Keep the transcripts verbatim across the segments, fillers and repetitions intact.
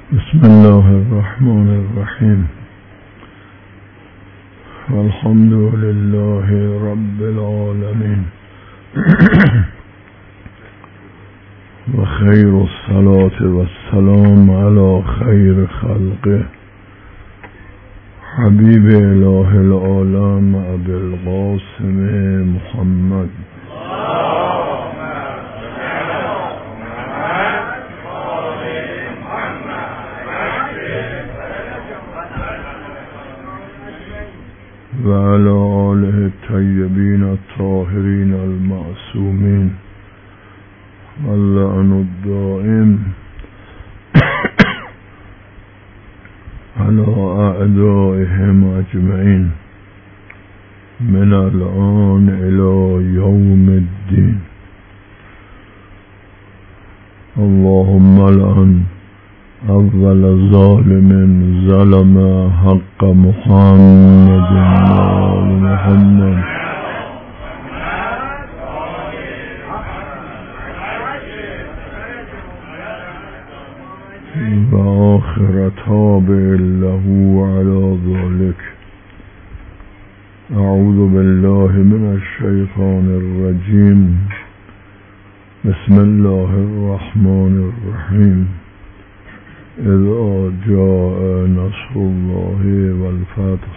بسم الله الرحمن الرحیم. الحمد لله رب العالمین و خیر الصلاة و السلام علی خیر خلقه حبیب اله العالم ابی القاسم محمد و علی آله الطیبین الطاهرین المعصومین اللعن الدائم علی اعدائهم اجمعین من الآن الی یوم الدین. اللهم لعن اول ظالم ظلم حق محمد و محمد و آخر تابع له علی ذلك. اعوذ بالله من الشیطان الرجیم. بسم الله الرحمن الرحیم. اذا جاء نصر الله والفتح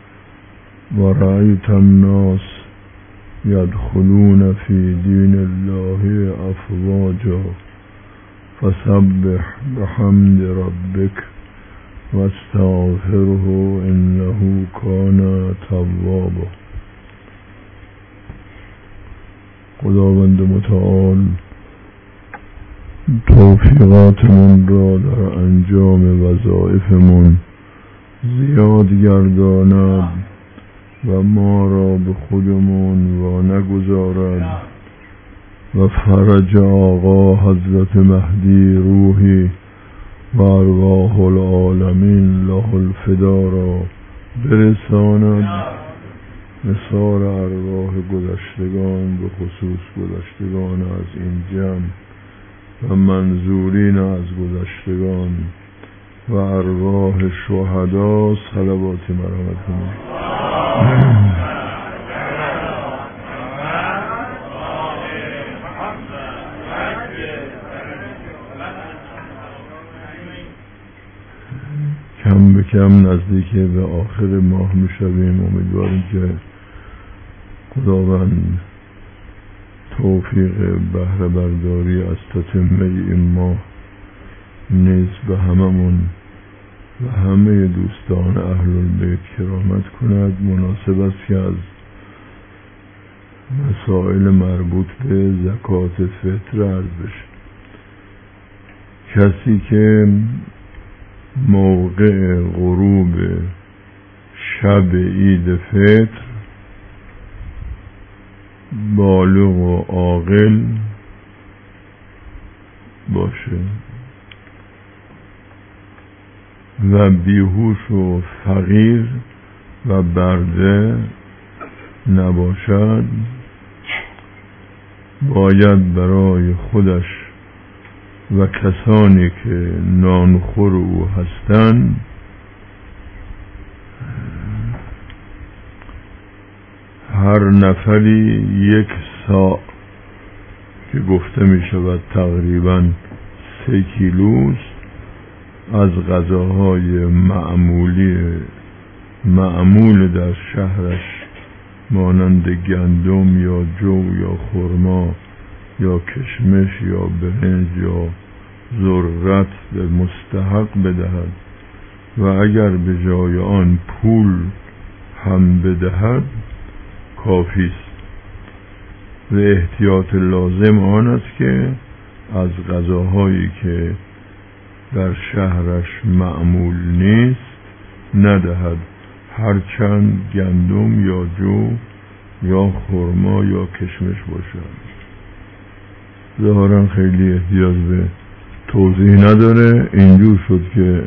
ورأيت الناس يدخلون في دين الله أفواجا فسبح بحمد ربك واستغفره إنه كان توابا. خداوند متعال توفیقاتمون را در انجام وظایفمون زیاد گرداند و ما را به خودمون وا نگذارد و فرج آقا حضرت مهدی روحی و ارواح العالمین له الفدا را برساند. نثار ارواح گذشتگان به خصوص گذشتگان از این جمع و منظورین از گذشتگان و ارواح شهدا صلواتی مرحمت کنید. کم به کم نزدیک به آخر ماه می شویم. امیدواریم که خداوند توفیق بهره برداری از تتمه این ماه نیز به هممون و همه دوستان اهل البیت کرامت کند. مناسب است که از مسائل مربوط به زکات فطر عرض بشه. کسی که موقع غروب شب عید فطر بالغ و عاقل باشه و بیهوش و فقیر و برده نباشد، باید برای خودش و کسانی که نانخور او هستند هر نفری یک ساع که گفته می شود تقریبا سه کیلوست از غذاهای معمولی معمول در شهرش مانند گندم یا جو یا خرما یا کشمش یا برنج یا ذرت به مستحق بدهد و اگر به جای آن پول هم بدهد کافی است. و احتیاط لازم آن است که از غذاهایی که در شهرش معمول نیست ندهد، هرچند گندم یا جو یا خرما یا کشمش باشد. ظاهرا خیلی احتیاج به توضیح نداره. اینجور شد که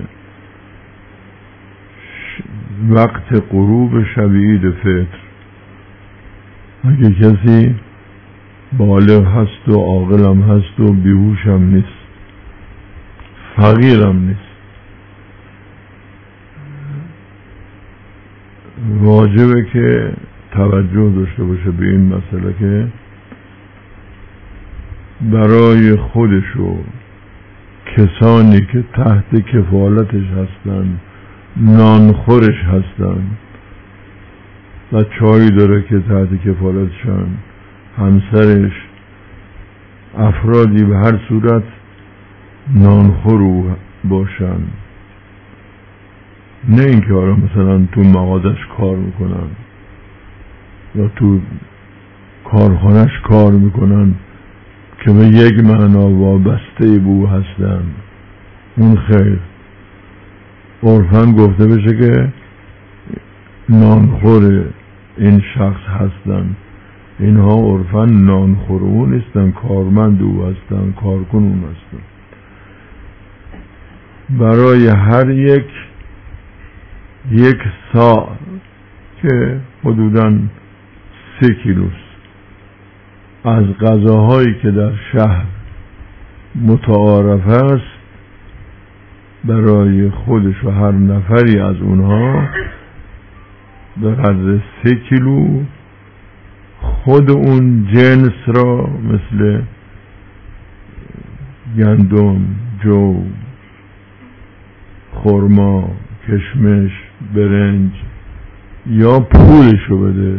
وقت غروب شب عید فطر اگه کسی بالغ هست و عاقل هم هست و بیهوش هم نیست، فقیر هم نیست، واجبه که توجه داشته باشه به این مسئله که برای خودش و کسانی که تحت کفالتش هستن، نانخورش هستن، بچه‌هایی داره که تحت کفالتشن، همسرش، افرادی به هر صورت نانخور باشن، نه اینکه حالا مثلا تو مغازش کار میکنن یا تو کارخانش کار میکنن که به یک معنا وابسته بو هستن. اون خیر، عرفاً گفته بشه که نانخور این شخص هستن. اینها عرفاً نانخور او نیستن، کارمند او هستن، کارکن اون هستن. برای هر یک یک سا که حدوداً سه کیلوست از غذاهایی که در شهر متعارف است، برای خودش و هر نفری از اونها به قدر سه کیلو خود اون جنس را مثل گندم، جو، خرما، کشمش، برنج یا پولشو بده.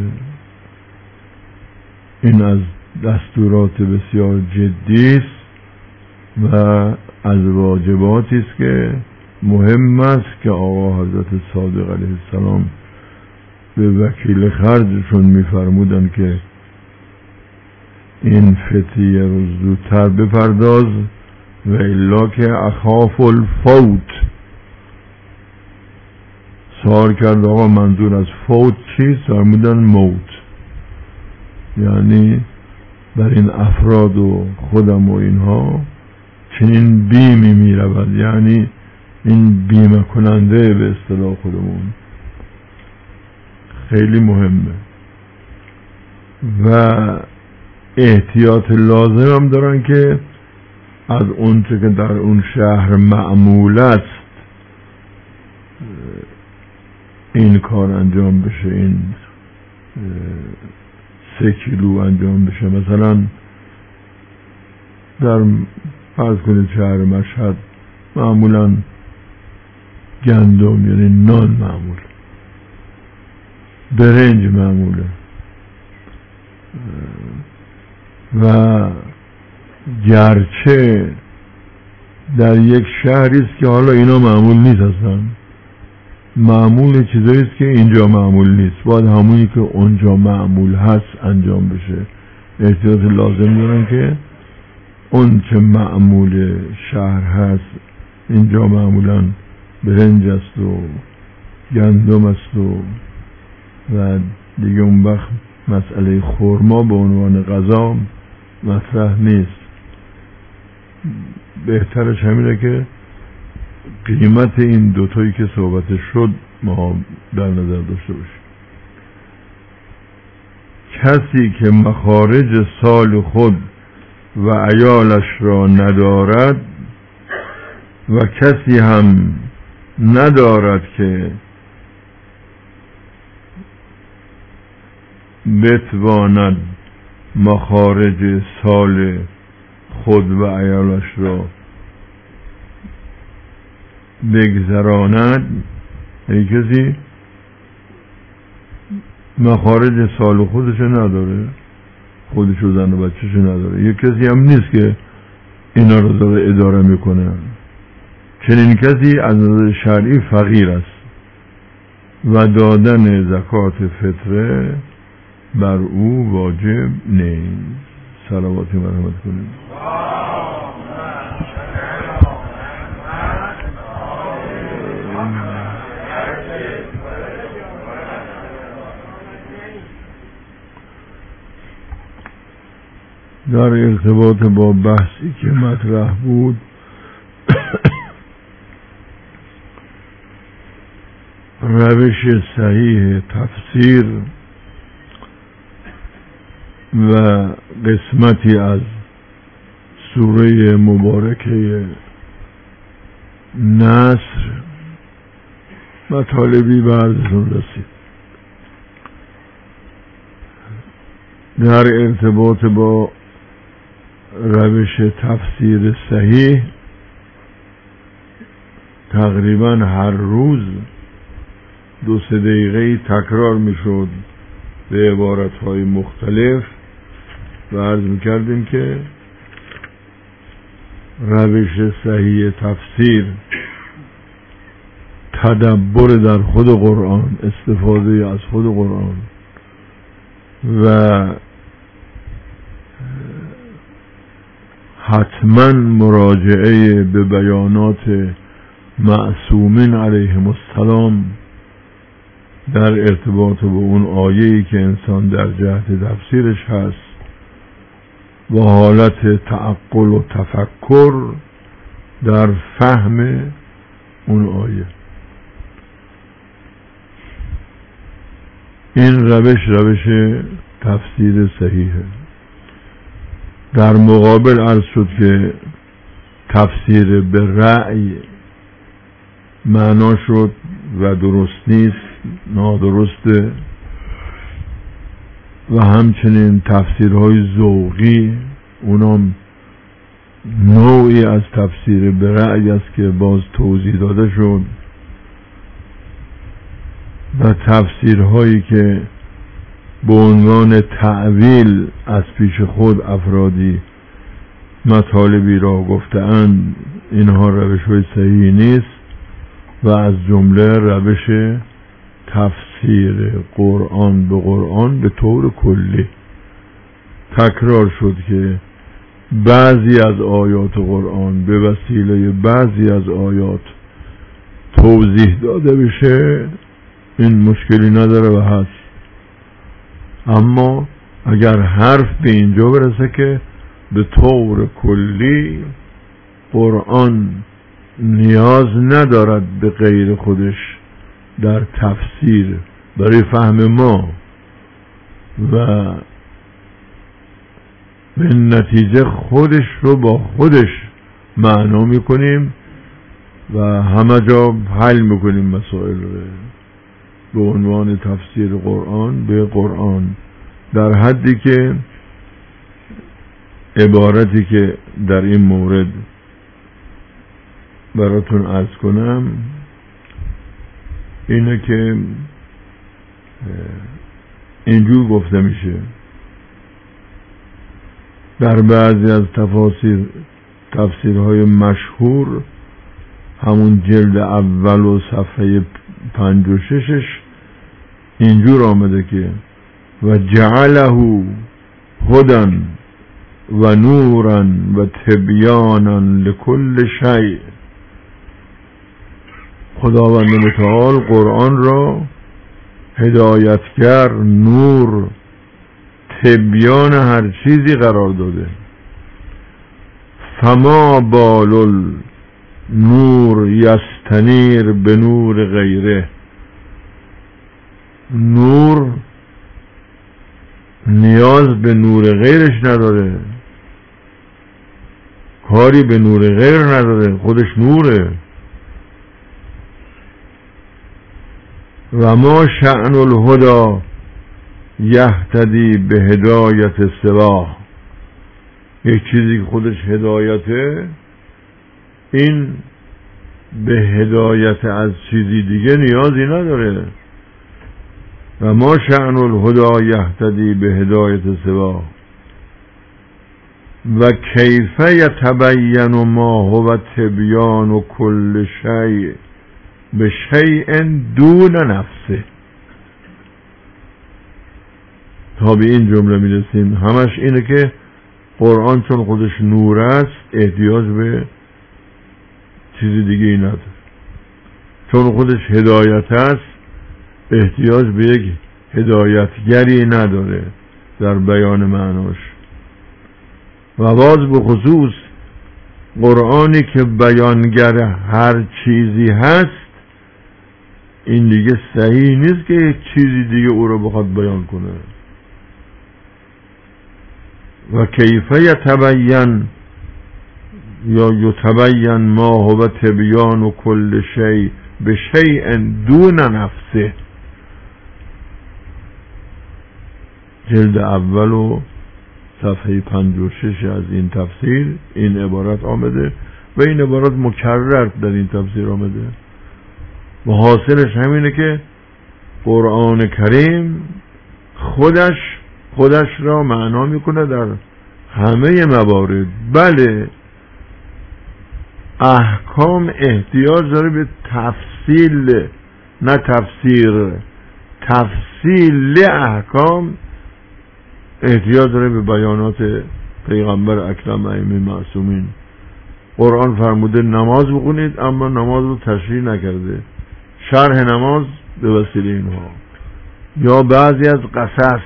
این از دستورات بسیار جدی است و از واجباتی است که مهم است که آقا حضرت صادق علیه السلام به وکیل خرجشون میفرمودن که این فتیه رو زودتر بپرداز و الا که اخاف الفوت. سوال کرد آقا منظور از فوت چیست؟ فرمودن موت. یعنی بر این افراد و خودم و اینها چنین بیمی می رود، یعنی این بیمه کننده به اصطلاح خودمون خیلی مهمه و احتیاط لازم هم دارن که از اون چه که در اون شهر معمول است این کار انجام بشه، این سه کیلو انجام بشه. مثلا در فرض کنید شهر مشهد معمولا گندم یعنی نان معمول، برنج معموله و گرچه در یک شهری است که حالا اینا معمول نیست، هستن معمول چیزایی است که اینجا معمول نیست، باید همونی که اونجا معمول هست انجام بشه. احتیاط لازم دارن که اون چه معمول شهر هست اینجا معمولا برنج است و گندم است و و دیگه اون وقت مسئله خرما به عنوان غذا مطرح نیست. بهترش همینه که قیمت این دوتایی که صحبتش شد ما در نظر داشته باشیم. کسی که مخارج سال خود و عیالش را ندارد و کسی هم ندارد که بتواند مخارج سال خود و عیالش را بگذراند. ای کسی مخارج سال خودش نداره، خودش و زن و بچهش نداره، یک کسی هم نیست که اینا رو داره اداره میکنه، چنین کسی از نظر شرعی فقیر است و دادن زکات فطره بر او واجب نیست. صلواتی مرحمت کنید. در ارتباط با بحثی که مطرح بود روش صحیح تفسیر و قسمتی از سوره مبارکه نصر مطالبی به عرضتون رسید. در ارتباط با روش تفسیر صحیح تقریبا هر روز دو سه دقیقه تکرار میشد به عبارتهای مختلف و عرض میکردیم که روش صحیح تفسیر تدبر در خود قرآن، استفاده از خود قرآن و حتما مراجعه به بیانات معصومین علیهم السلام در ارتباط با اون آیه‌ای که انسان در جهت تفسیرش هست و حالت تعقل و تفکر در فهم اون آیه. این روش روش تفسیر صحیحه. در مقابل عرض شد که تفسیر به رأی معنا شد و درست نیست، نادرسته، و همچنین تفسیرهای ذوقی اونام نوعی از تفسیر به رأی است که باز توضیح داده شد، و تفسیرهایی که به عنوان تعویل از پیش خود افرادی مطالبی را گفته‌اند، اینها روش های صحیحی نیست و از جمله روش تفسیر قرآن به قرآن به طور کلی. تکرار شد که بعضی از آیات قرآن به وسیله بعضی از آیات توضیح داده بشه، این مشکلی نداره و هست، اما اگر حرف به اینجا برسه که به طور کلی قرآن نیاز ندارد به غیر خودش در تفسیر برای فهم ما و به نتیجه خودش رو با خودش معنا میکنیم و همه جا حل میکنیم مسائل رو به عنوان تفسیر قرآن به قرآن، در حدی که عبارتی که در این مورد براتون عرض کنم اینه که اینجور گفته میشه در بعضی از تفاسیر تفسیرهای مشهور، همون جلد اول و صفحه پنج و ششش اینجور آمده که و جعله هدى و نورا و تبیانا لکل شیء. خداوند متعال قرآن را هدایتگر، نور، تبیان هر چیزی قرار داده. فما بال نور یستنیر به نور غیره. نور نیاز به نور غیرش نداره، کاری به نور غیر نداره، خودش نوره. و ما شأن الهدى یهتدی به هدایت سواه. یک چیزی که خودش هدایته، این به هدایت از چیزی دیگه نیازی نداره. و ما شأن الهدى یهتدی به هدایت سواه. و کیف یتبین ما هو تبیان کل شیء به شیء دون نفسه. تا به این جمله میرسیم، همش اینه که قرآن چون خودش نور است احتیاج به چیزی دیگه ای نداره، چون خودش هدایت است احتیاج به یک هدایتگری نداره در بیان معناش. و باز به خصوص قرآنی که بیانگر هر چیزی هست، این دیگه صحیح نیست که یک چیزی دیگه او رو بخواد بیان کنه. و کیف یتبین یا یتبین ما هو تبیان کل شیء به شیء دون نفسه. جلد اول و صفحه پنج و شش از این تفسیر این عبارت آمده و این عبارت مکرر در این تفسیر آمده و حاصلش همینه که قرآن کریم خودش خودش را معنا میکنه در همه موارد. بله احکام احتیاج داره به تفصیل، نه تفسیر، تفصیل احکام احتیاج داره به بیانات پیغمبر اکرم ائمه معصومین. قرآن فرموده نماز بخونید اما نماز رو تشریح نکرده، شرح نماز به وسیله اینها. یا بعضی از قصص،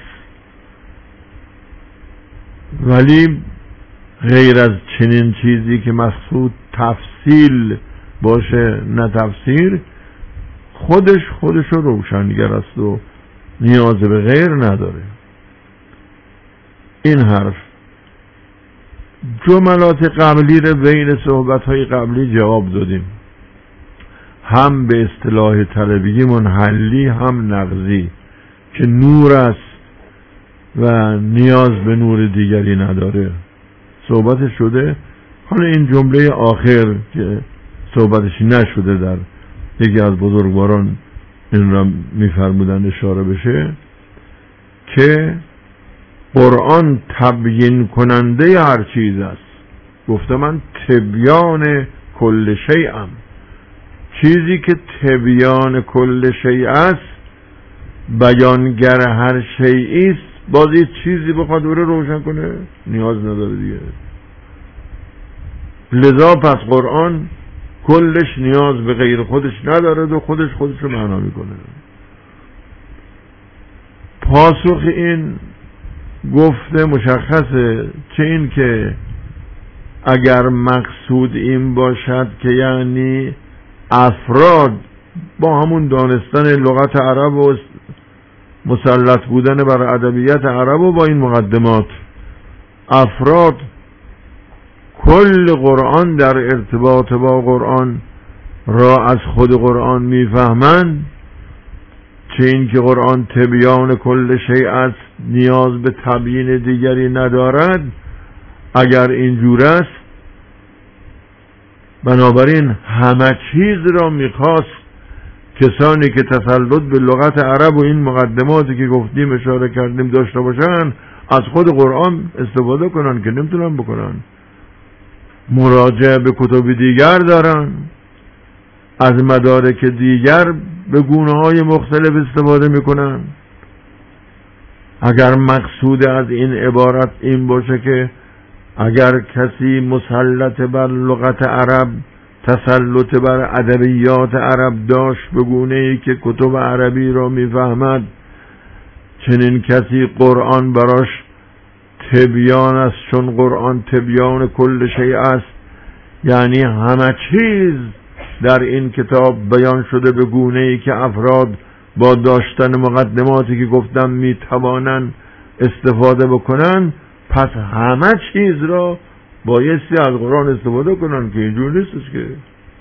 ولی غیر از چنین چیزی که مقصود تفصیل باشه نه تفسیر، خودش خودش رو روشنگر است و نیاز به غیر نداره. این حرف جملات قبلی رو بین صحبت‌های قبلی جواب دادیم، هم به اصطلاح طلبی منحلی هم نقضی که نور است و نیاز به نور دیگری نداره صحبت شده. حالا این جمله آخر که صحبتش نشده در یکی از بزرگواران این را میفرمودن اشاره بشه که قرآن تبیین کننده هر چیز است. گفته من تبیان کل شیء ام، چیزی که تبیان کل شیء است بیانگر هر شیئی است. باز یه چیزی بخواد او رو روشن کنه نیاز نداره دیگه. لذا پس قرآن کلش نیاز به غیر خودش نداره و خودش خودش رو معنا میکنه. پاسخ این گفته مشخصه، چه این که اگر مقصود این باشد که یعنی افراد با همون دانستن لغت عرب و مسلط بودن بر ادبیات عرب و با این مقدمات افراد کل قرآن در ارتباط با قرآن را از خود قرآن میفهمند، چه این که قرآن تبیان کل شیء است نیاز به تبیین دیگری ندارد، اگر اینجور است بنابراین همه چیز را میخواست کسانی که تسلط به لغت عرب و این مقدماتی که گفتیم اشاره کردیم داشته باشن از خود قرآن استفاده کنن که نمیتونن بکنن، مراجعه به کتب دیگر دارن، از مدارک دیگر به گونه‌های مختلف استفاده میکنن. اگر مقصود از این عبارت این باشه که اگر کسی مسلط بر لغت عرب تسلط بر ادبیات عرب داشت به گونه‌ای که کتب عربی را میفهمد، چنین کسی قرآن براش تبیان است، چون قرآن تبیان کل شیء است، یعنی همه چیز در این کتاب بیان شده به گونه‌ای که افراد با داشتن مقدماتی که گفتم میتوانند استفاده بکنن. پس همه چیز را بایستی از قرآن استفاده کنن که اینجور نیستش که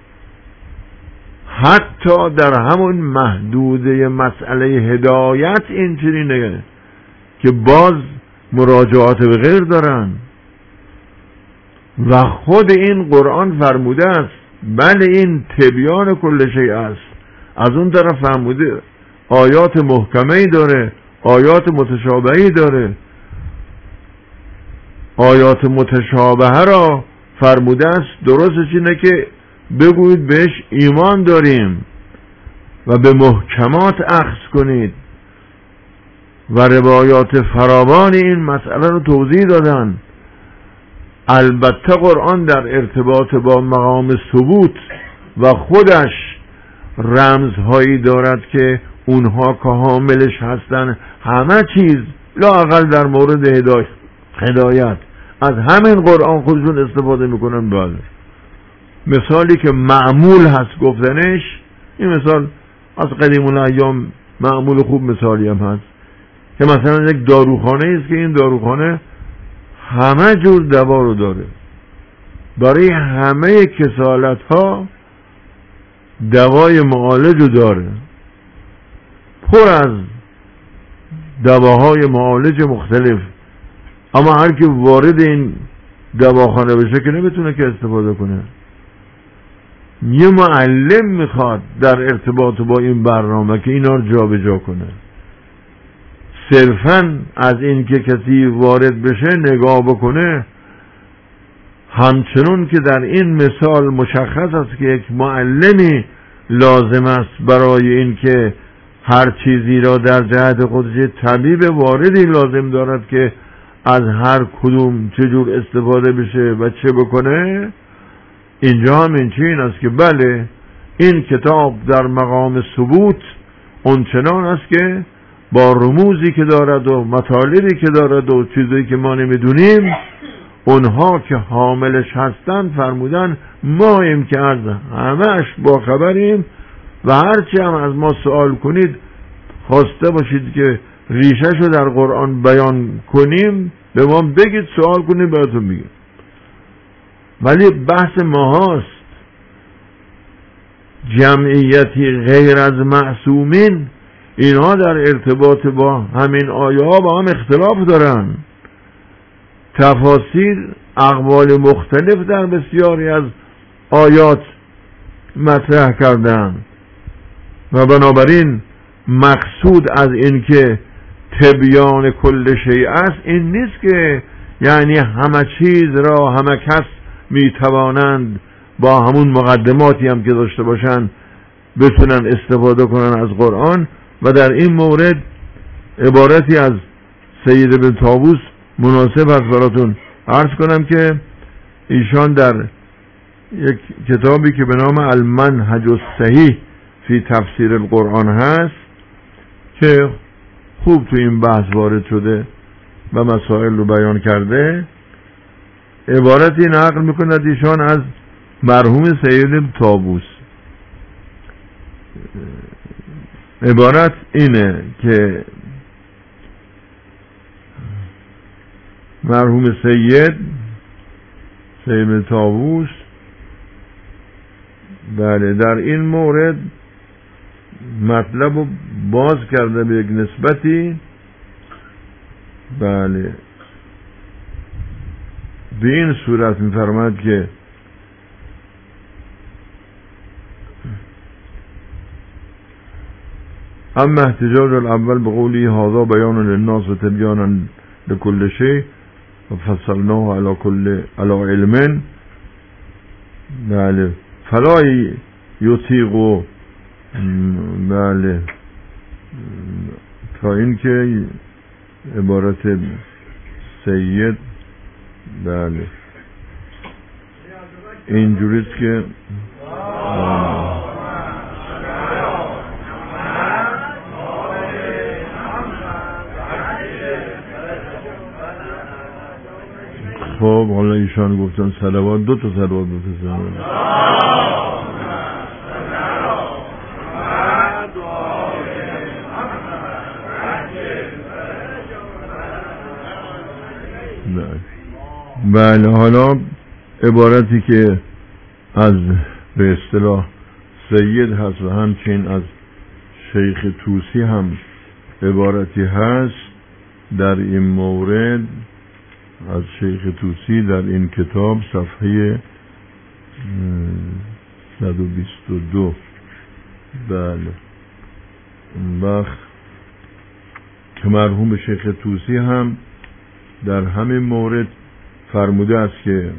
حتی در همون محدوده مسئله هدایت این چنینه که باز مراجعات به غیر دارن و خود این قرآن فرموده است بله این تبیان کل شیء است، از اون طرف فرموده آیات محکمه‌ای داره، آیات متشابهی داره. آیات متشابهه را فرموده است درستش اینه که بگویید بهش ایمان داریم و به محکمات اخذ کنید و روایات فراوان این مسئله رو توضیح دادن. البته قرآن در ارتباط با مقام ثبوت و خودش رمزهایی دارد که اونها که حاملش هستن همه چیز لااقل در مورد هدایت هدایت از همین قرآن خودشون استفاده میکنن. بله مثالی که معمول هست گفتنش، این مثال از قدیم الایام معمول خوب مثالی هم هست که مثلا یک داروخانه است که این داروخانه همه جور دوا رو داره، برای همه کسالت ها دوای معالج رو داره، پر از دواهای معالج مختلف، اما هر کی وارد این دواخانه بشه که نمیتونه که استفاده کنه. یه معلم میخواد در ارتباط با این برنامه که اینا رو جا به جا کنه. صرفاً از این که کسی وارد بشه نگاه بکنه، همچنون که در این مثال مشخص است که یک معلمی لازم است برای این که هر چیزی را در جهت خودش، طبیب واردی لازم دارد که از هر کدوم چجور استفاده بشه و چه بکنه. اینجا هم این چین است که بله این کتاب در مقام ثبوت اونچنان است که با رموزی که دارد و مطالبی که دارد و چیزی که ما نمیدونیم، اونها که حاملش هستن فرمودن ما ایم که از همهش با خبریم و هرچی هم از ما سوال کنید خواسته باشید که ریشه‌شو در قرآن بیان کنیم به ما بگید، سوال کنید براتون میگیم. ولی بحث ما هاست جمعیتی غیر از معصومین، اینها در ارتباط با همین آیه ها با هم اختلاف دارن. تفاسیر اقوال مختلف در بسیاری از آیات مطرح کردن و بنابراین مقصود از این که تبیان کل شیء است این نیست که یعنی همه چیز را همه کس میتوانند با همون مقدماتی هم که داشته باشن بتونن استفاده کنن از قرآن. و در این مورد عبارتی از سید ابن طاووس مناسب است براتون عرض کنم که ایشان در یک کتابی که به نام المنهج الصحیح فی تفسیر القرآن هست که خوب تو این بحث وارد شده و مسائل رو بیان کرده، عبارتی نقل میکند ایشان از مرحوم سید ابن طاووس. عبارت اینه که مرحوم سید سید ابن طاووس بله در این مورد مطلب رو باز کرده به یک نسبتی، بله به این صورت می‌فرماید که اما احتجاج الاول بقولی هذا بیان للناس و تبیانا لكل شيء و فصلناه على كل على علم بله فلا یطیق بله تا این که عبارت سید بله اینجوریست که خب حالا ایشان گفتن صلوات، دو تا صلوات بفرستن. بله حالا عبارتی که از به اصطلاح سید هست و همچنین از شیخ طوسی هم عبارتی هست در این مورد از شیخ طوسی در این کتاب صفحه صد و بیست و دو. بله وقت که مرحوم شیخ طوسی هم در همین مورد فرموده است که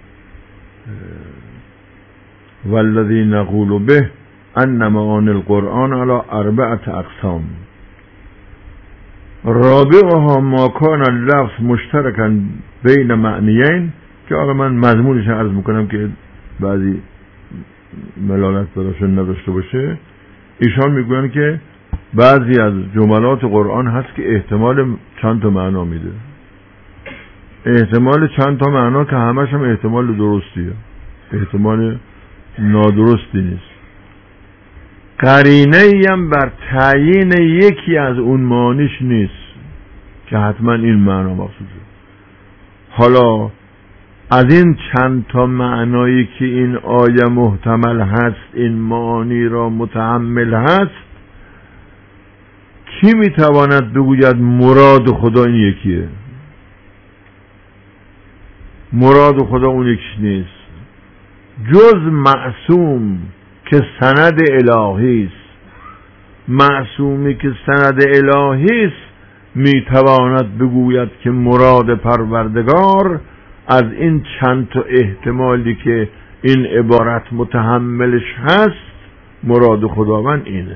والذی نقول به ان معانی القرآن علی اربعه اقسام رابعها ما کان اللفظ مشترکا بین معنیین، که آقا من مضمونش عرض میکنم که بعضی ملالت براشون نداشته باشه. ایشان میگوین که بعضی از جملات قرآن هست که احتمال چند تا معنا میده، احتمال چند تا معنا که همش هم احتمال درستیه، احتمال نادرستی نیست. قرینه ای هم بر تعیین یکی از اون معنیش نیست که حتما این معنا مقصوده. حالا از این چند تا معنایی که این آیه محتمل هست، این معانی را متحمل هست، کی میتواند بگوید مراد خدا این یکیه؟ مراد خدا اون یکیش نیست. جز معصوم که سند الهی است، معصومی که سند الهی است میتواند بگوید که مراد پروردگار از این چند تا احتمالی که این عبارت متحملش هست، مراد خداوند اینه.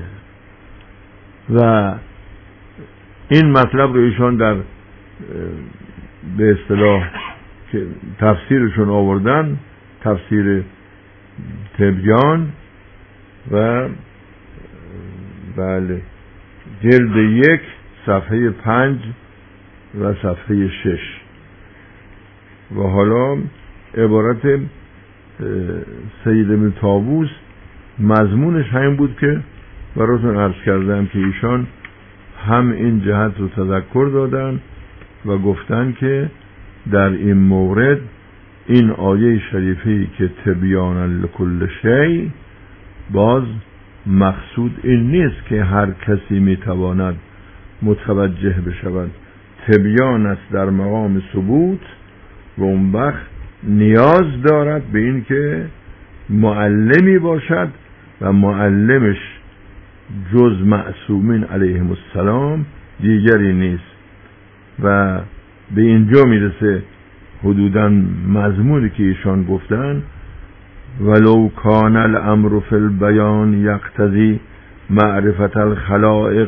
و این مطلب رو ایشان در به اصطلاح که تفسیرشون آوردن، تفسیر تبیان و بله جلد یک صفحه پنج و صفحه شش. و حالا عبارت سید ابن طاووس مضمونش همین بود که براتون عرض کردم که ایشان هم این جهت رو تذکر دادن و گفتن که در این مورد این آیه شریفی که تبیانا لکل شیء، باز مقصود این نیست که هر کسی میتواند متوجه بشود، تبیان است در مقام ثبوت و اون وقت نیاز دارد به این که معلمی باشد و معلمش جز معصومین علیهم السلام دیگری نیست. و به اینجا میرسه حدوداً مضمونی که ایشان گفتن ولو کان الامر فی البیان یقتضی معرفت الخلائق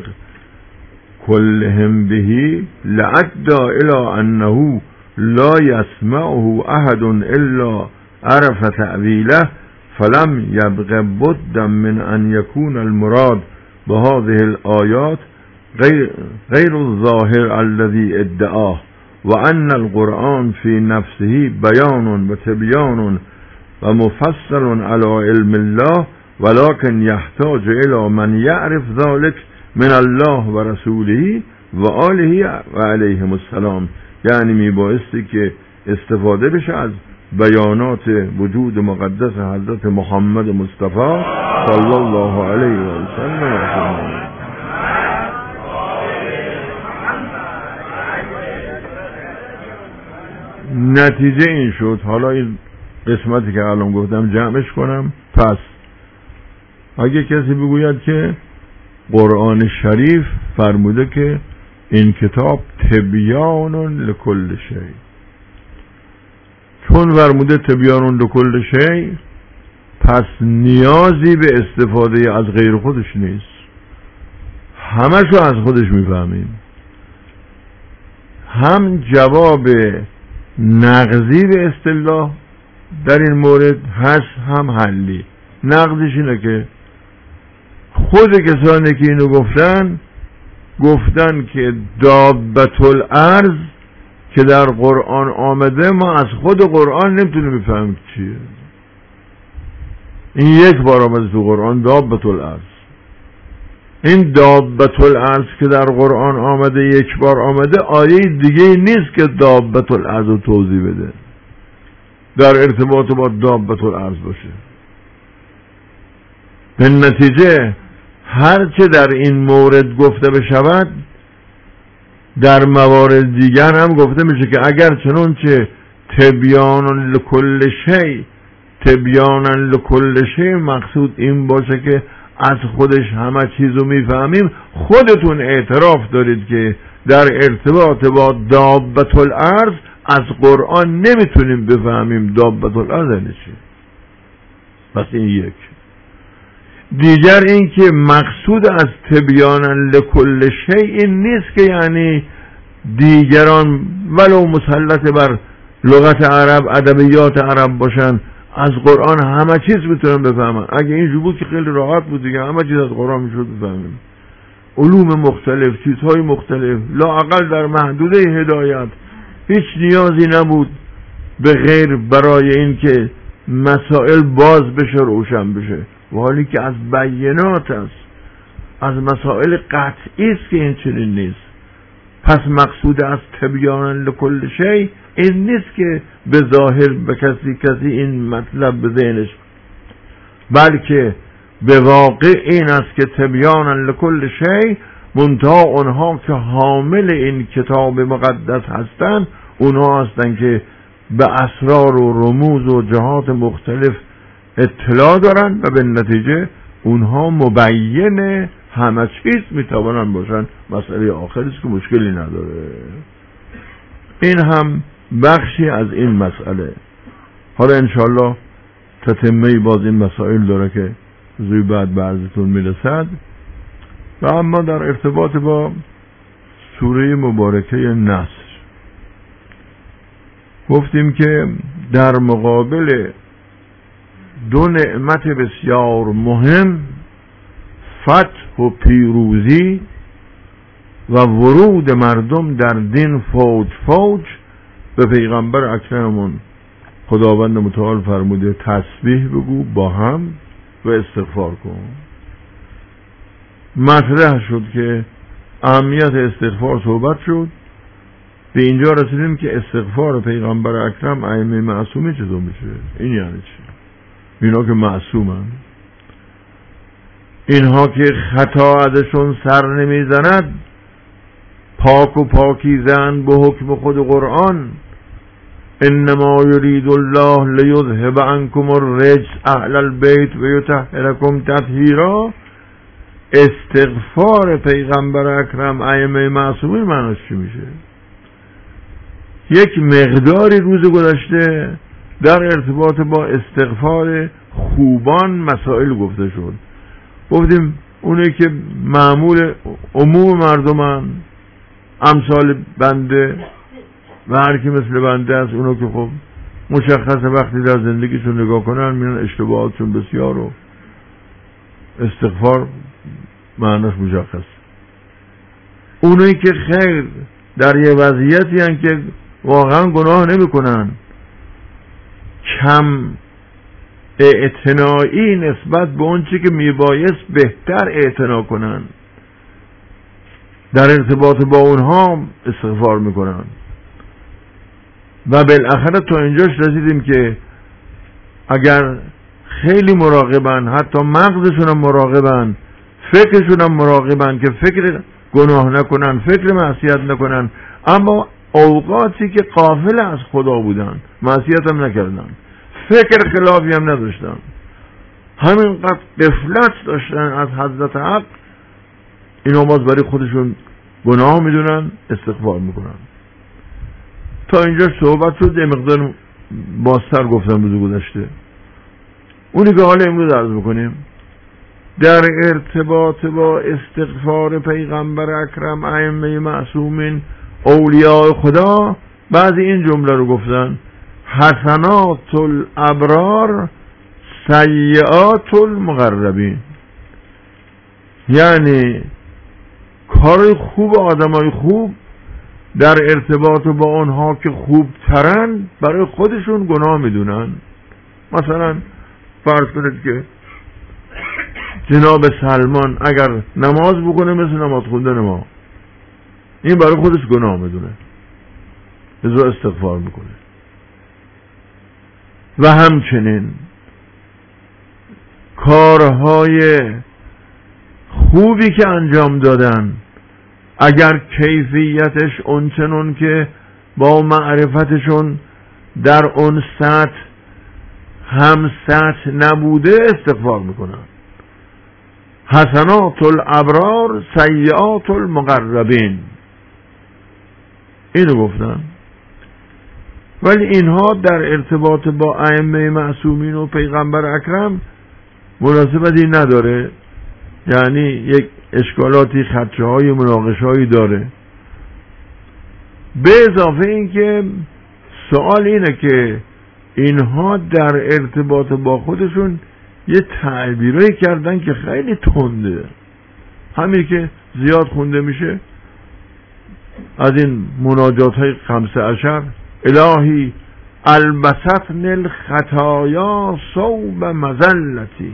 كلهم به لأدى الى انه لا يسمعه احد الا عرف تأویله فلم يبق بد من ان يكون المراد بهذه الآيات غير, غير الظاهر الذي ادعاه وأن القرآن في نفسه بيان وتبيان ومفصل على علم الله ولكن يحتاج إلى من يعرف ذلك من الله ورسوله وآله وعليهم السلام. یعنی میبایستی که استفاده بشه از بیانات وجود مقدس حضرت محمد مصطفی صلی الله علیه و سلم. نتیجه این شد، حالا این قسمتی که الان گفتم جمعش کنم. پس اگه کسی بگوید که قرآن شریف فرموده که این کتاب تبیان لکل شیء، چون فرموده تبیان لکل شیء پس نیازی به استفاده از غیر خودش نیست، همشو از خودش میفهمیم. هم جواب نقضی به اصطلاح در این مورد هست، هم حلی. نقضش اینه که خود کسانی که اینو گفتن گفتن که دابت الارض که در قرآن آمده ما از خود قرآن نمیتونیم بفهمیم چیه. این یک بار آمده تو قرآن دابت الارض. این دابت الارض که در قرآن آمده یک بار آمده آیه دیگه نیست که دابت الارض رو توضیح بده در ارتباط با دابت الارض باشه. به نتیجه هرچه در این مورد گفته بشود در موارد دیگر هم گفته میشه که اگر چنانچه تبیان لکل شیء تبیان لکل شیء مقصود این باشه که از خودش همه چیزو میفهمیم، خودتون اعتراف دارید که در ارتباط با دابت الارض از قرآن نمیتونیم بفهمیم دابت الارض یعنی چی. پس این یک. دیگر این که مقصود از تبیان لکل شیء این نیست که یعنی دیگران ولو مسلط بر لغت عرب ادبیات عرب باشن از قرآن همه چیز میتونن بفهمن. اگه اینجور بود که خیلی راحت بود دیگه، همه چیز از قرآن میشد بفهمیم. علوم مختلف، چیزهای مختلف، لااقل در محدوده هدایت هیچ نیازی نبود به غیر برای این که مسائل باز بشه، روشن بشه. و حالی که از بینات است، از مسائل قطعی است که این چنین نیست. پس مقصود از تبیان لکل شیء این نیست که به ظاهر به کسی کسی این مطلب به ذهنش، بلکه به واقع این است که تبیان لکل شیء منتها اونها که حامل این کتاب مقدس هستن اونها هستن که به اسرار و رموز و جهات مختلف اطلاع دارن و به نتیجه اونها مبین همه چیز میتوانن باشن. مسئله آخری است که مشکلی نداره. این هم بخشی از این مسئله. حالا انشالله تتمه باز این مسائل داره که زوی بعد به عرضتون میرسد. و اما در ارتباط با سوره مبارکه نصر گفتیم که در مقابل دو نعمت بسیار مهم، فتح و پیروزی و ورود مردم در دین فوج فوج، به پیغمبر اکرممون خداوند متعال فرموده تسبیح بگو با هم و استغفار کن. مطرح شد که اهمیت استغفار صحبت شد. به اینجا رسیدیم که استغفار پیغمبر اکرم ائمه معصومی چطور میشه؟ این یعنی چی؟ اینا که معصومن، اینها که خطا ازشون سر نمیزند، پاک و پاکیزن به حکم خود قرآن. انما یرید الله لیذهب عنکم الرجس اهل البیت و یطهرکم تطهیرا. استغفار پیغمبر اکرم ائمه معصومین معناش چی میشه؟ یک مقداری روز گذشته در ارتباط با استغفار خوبان مسائل گفته شد. گفتیم اونه که معمول عموم مردمن، امثال بنده و هر کی مثل بنده است، اونو که خب مشخصه وقتی در زندگیشون نگاه کنن میرن اشتباهاتشون بسیار و استغفار معناش مشخص. اونایی که خیر در یه وضعیتی هن که واقعا گناه نمی کنن، کم اعتنایی نسبت به اون چی که میبایست بهتر اعتنا کنن، در ارتباط با اونها استغفار میکنن. و بالاخره تا اینجاش رسیدیم که اگر خیلی مراقبن، حتی مغزشون هم مراقبن، فکرشون هم مراقبن که فکر گناه نکنن، فکر معصیت نکنن، اما اوقاتی که غافل از خدا بودن معصیت هم نکردن، فکر خلافی هم نداشتن، همینقدر غفلت داشتن از حضرت حق، اینا باز برای خودشون گناه میدونن، استغفار میکنن. تا اینجا صحبت شد. یه مقدار بازتر گفتم روز گذشته. اونی که حالا امروز عرض بکنیم در ارتباط با استغفار پیغمبر اکرم ائمه معصومین اولیاء خدا، بعضی این جمله رو گفتن: حسنات الابرار سیئات المقربین. یعنی کار خوب آدمای خوب در ارتباط با اونها که خوب ترن برای خودشون گناه میدونن. مثلا فرض کنید که جناب سلمان اگر نماز بکنه مثل نماز خوندن ما، این برای خودش گناه میدونه، ازا استغفار میکنه. و همچنین کارهای خوبی که انجام دادن اگر کیفیتش اونچنون که با معرفتشون در اون سطح هم سطح نبوده استغفار میکنن. حسنات الابرار سیئات المقربین، اینو گفتن. ولی اینها در ارتباط با ائمه معصومین و پیغمبر اکرم مناسبتی نداره، یعنی یک اشکالاتی، خدشه های، مناقشه هایی داره. به اضافه این که سوال اینه که اینها در ارتباط با خودشون یه تعبیرایی کردن که خیلی تنده، همین که زیاد خونده میشه از این مناجات های خمسه عشر: الهی البستن الخطایا صوب مذلتی.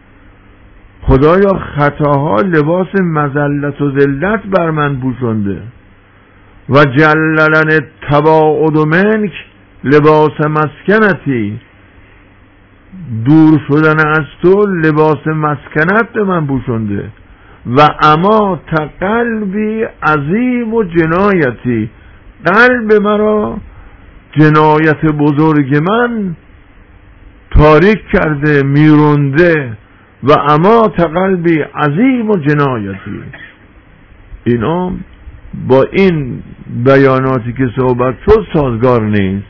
خدایا خطاها لباس مذلت و ذلت بر من پوشانده. و جللن تباعد منک لباس مسکنتی. دور شدن از تو لباس مسکنت به من پوشانده. و اما قلبی عظیم و جنایتی، قلب مرا جنایت بزرگ من تاریک کرده، میرونده. و اما قلبی عظیم و جنایتی. اینا با این بیاناتی که صحبت شد سازگار نیست.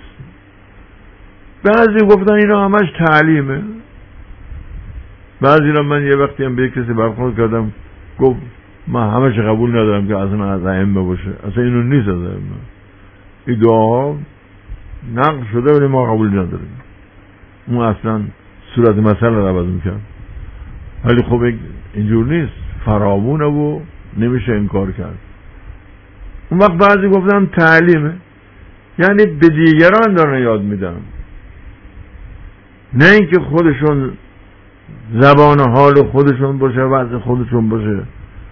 بعضی گفتن اینا همش تعلیمه. بعضی را من یه وقتی هم به کسی برخورد کردم گفت من همش قبول ندارم که اصلا از ائمه باشه، اصلا اینو نیست از ائمه، این دعاها نقل شده ولی ما قبول نداریم. اون اصلا صورت مسئله رو عوض میکنم. ولی خب اینجور نیست، فراوونه و نمیشه انکار کرد. اون وقت بعضی گفتن تعلیمه، یعنی به دیگران دارن یاد میدن، نه اینکه خودشون زبان حال خودشون باشه، وضع خودشون باشه.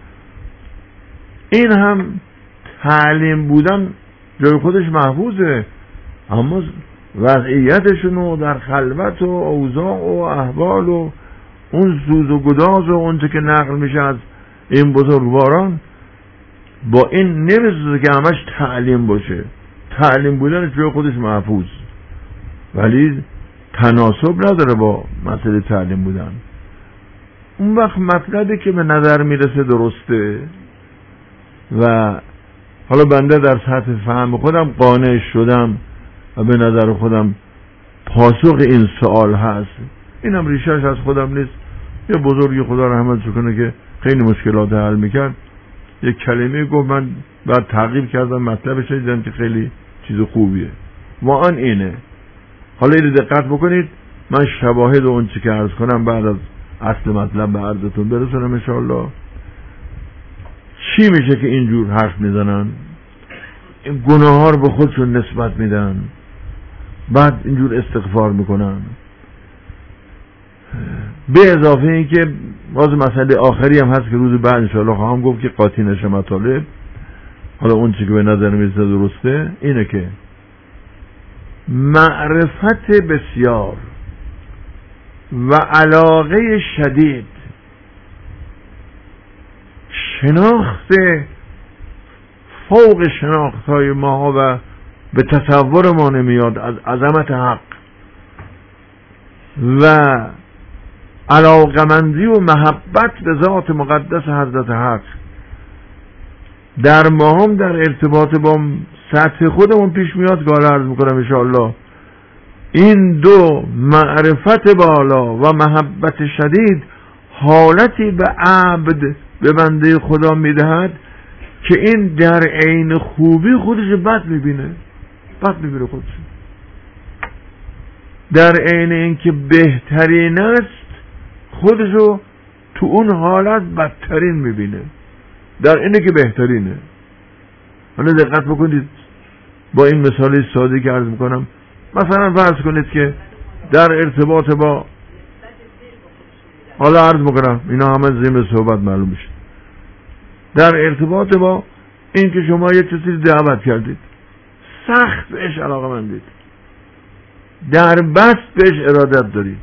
این هم تعلیم بودن جای خودش محفوظه، اما وضعیتشون در خلوت و اوضاع و احوال و اون سوز و گداز و اونچه که نقل میشه از این بزرگواران با این نمیسوزه که همش تعلیم باشه. تعلیم بودن جای خودش محفوظ، ولی تناسب نداره با مسئله تعلیم بودن. اون وقت مطلبی که به نظر میرسه درسته و حالا بنده در سطح فهم خودم قانع شدم و به نظر خودم پاسخ این سوال هست، اینم ریشش از خودم نیست. یه بزرگی خدا رحمتش کنه که خیلی مشکلات حل میکرد، یک کلمه گفت، من بعد تعقیب کردم مطلبش دیدم که خیلی چیز خوبیه. واقعا اینه. حالا اینو دقت بکنید، من شواهد و اون چی که عرض کنم بعد از اصل مطلب به عرضتون برسونم انشاءالله. چی میشه که اینجور حرف میزنن؟ این گناه ها رو به خودشون نسبت میدن، بعد اینجور استغفار میکنن. به اضافه این که باز مسئله آخری هم هست که روز بعد انشاءالله خواهم گفت که قاطی نشه مطالب. حالا اون چی که به نظر میرسه درسته اینه که معرفت بسیار و علاقه شدید، شناخت فوق شناخت های ما و به تصور ما نمیاد از عظمت حق و علاقمندی و محبت به ذات مقدس حضرت حق در ما هم در ارتباط با سطح خودمون پیش میاد. گاله عرض میکنم انشاءالله این دو معرفت بالا و محبت شدید حالتی به عبد به بنده خدا میدهد که این در عین خوبی خودش بد میبینه، بد میبینه خودش، در عین اینکه بهترین است خودشو تو اون حالت بدترین میبینه، در اینه که بهترینه. حالا دقت بکنید با این مثالی ساده که عرض میکنم، مثلا فرض کنید که در ارتباط با، حالا عرض میکنم اینا همه ضمن صحبت معلوم میشه، در ارتباط با این که شما یک چیزی دعوت کردید، سخت بهش علاقه مندید، در بست بهش ارادت دارید،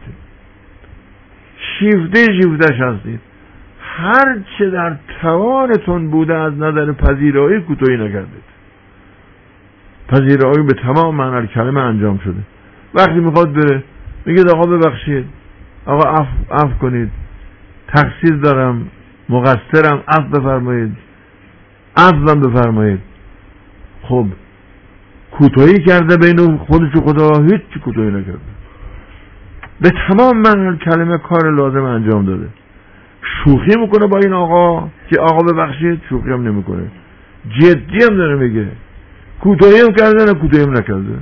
شیفته شیفتش هستید، هر چه در توانتون بوده از نظر پذیرایی کوتاهی نکردید، پذیرایی به تمام معنی کلمه انجام شده. وقتی میخواد بره میگه آقا ببخشید، آقا عفو عفو کنید، تقصیر دارم، مقصرم، عفو بفرمایید، عفو بفرمایید. خب کوتاهی کرده بین خودش و خدا؟ هیچ کوتاهی نکرده، به تمام معنی کلمه کار لازم انجام داده. شوخی میکنه با این آقا که آقا ببخشید، شوخی هم نمیکنه، جدی هم داره میگه، کوتاهی هم کرده نه کوتاهی هم نکرده.